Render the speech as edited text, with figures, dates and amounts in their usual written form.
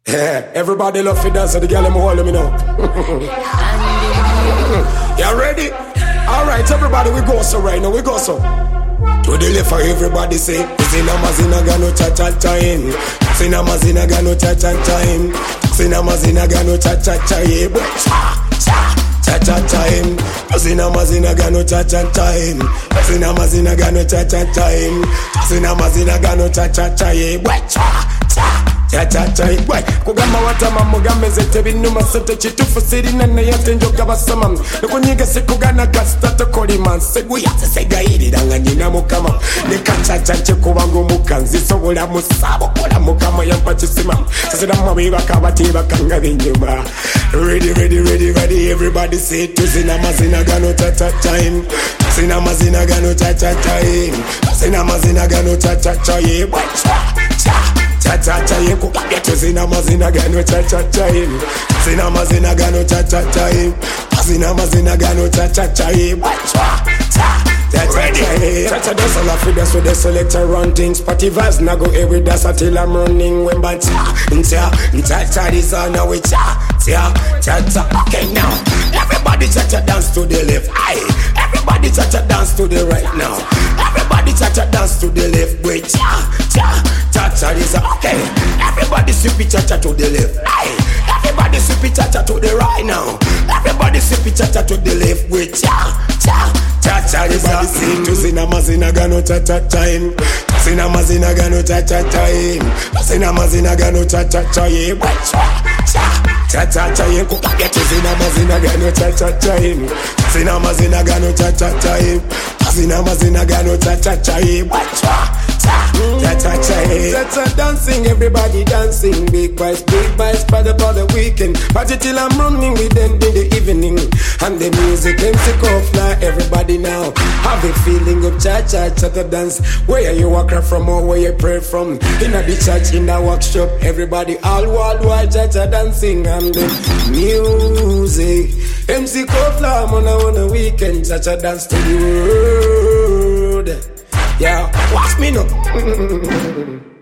Everybody love to dance, so the girl them hold me now. You ready? Alright, everybody, we go so right now, we go so. To the left for everybody say, Cinema Zinaga no cha-cha time. Cinema Zinaga no cha-cha time. Cinema Zinaga no cha-cha yeah, cha-cha time. Cinema Zinaga no cha-cha time. Cinema Zinaga no cha-cha time. Cinema Zinaga no cha-cha yeah, cha-cha boy kugamba watama mugambe zete binuma sete chitufu siri nane yate njoga basama nukunyiga sikugana kasitata kolima seguya segairi danga nyina mukama nekachacha chekubango mukanzi sobola musabo kola mukama yampachisima sasida mwabiba kabati bakanga binyuma ready everybody say to Cinema Zinaga no cha-cha time. Cinema Zinaga no cha-cha time. Cinema Zinaga no cha-cha yeah, cha-cha ye kukabya to Cinema Zinaga no cha-cha ye. Cinema Zinaga no cha-cha ye. Cinema Zinaga no cha-cha ye. Cha-cha dance all of it, so the selector run things. Party vibes na go every dance until I'm running. When but cha-cha is on now with cha-cha. Okay now, everybody cha-cha dance to the left. Aye, everybody cha-cha dance to the right now. Everybody cha-cha dance to the left. Wait, cha-cha is okay. Everybody sweep cha-cha to the left. Aye, everybody sweep cha-cha to the right now. Everybody sweep cha-cha to the left. Wait, cha-cha is a sing to Cinema Zinaga no cha-cha time. Cinema Zinaga no cha-cha time. Cinema Zinaga no cha-cha yeah, cha-cha yeah, kukabya to Cinema Zinaga no cha-cha time. Cinema Zinaga no cha-cha time. Cinema Zinaga no cha-cha yeah, cha-cha dancing, everybody dancing. Big boys, party for the weekend. Party till I'm running with them in the evening. And the music, MC fly. Everybody now have a feeling of cha-cha dance. Where you walk from or where you pray from. In the church, in the workshop, everybody all worldwide cha-cha dancing. And the music, MC fly on a weekend. Cha-cha dance to the world. Yeah, watch me now.